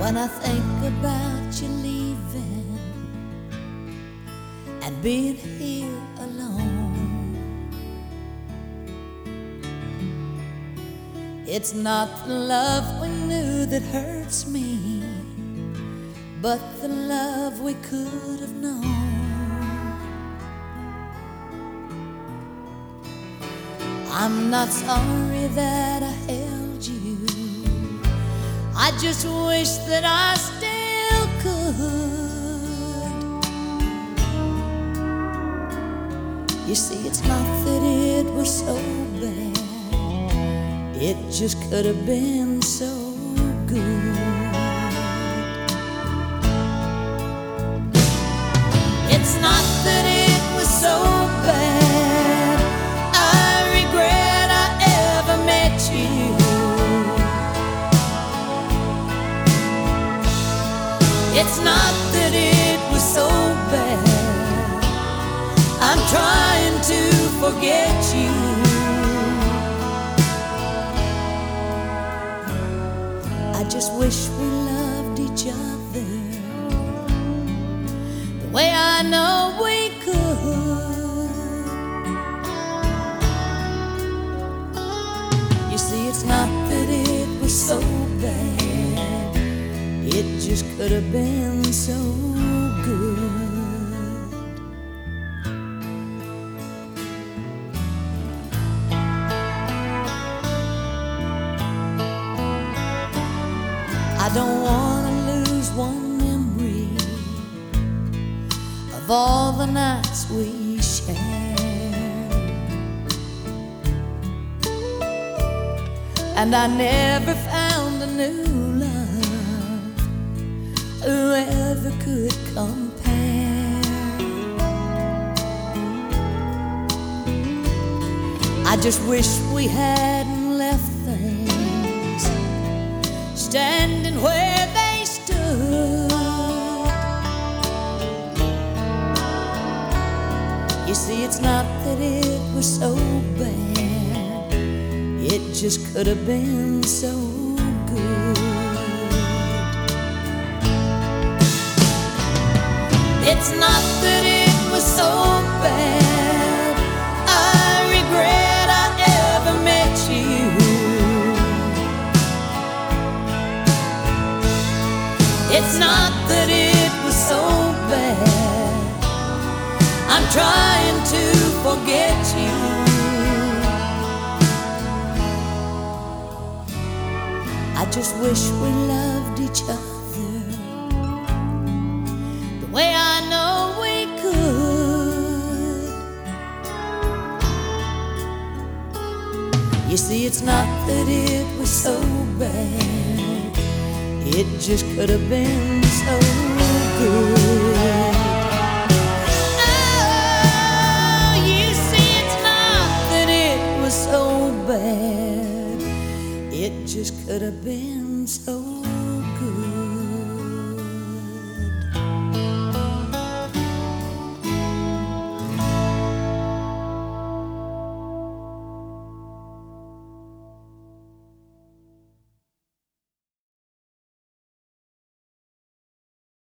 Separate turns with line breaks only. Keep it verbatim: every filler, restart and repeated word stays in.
When I think about you leaving and being here alone, it's not the love we knew that hurts me, but the love we could have known. I'm not sorry that I held you, I just wish that I still could. You see, it's not that it was so bad, it just could have been so good. It's not that it was so bad, I regret I ever met you. It's not that it was so bad, I'm trying to forget you. I just wish we loved each other the way I know we could. You see, it's not that it was so bad, it just could have been so good. I don't want to lose one memory of all the nights we shared, and I never found a new love whoever could compare. I just wish we hadn't left things standing where they stood. You see, it's not that it was so bad, it just could have been so good. It's not that it was so bad, I regret I ever met you. It's not that it was so bad, I'm trying to forget you. I just wish we loved each other the way I know we could. You see, it's not that it was so bad, it just could have been so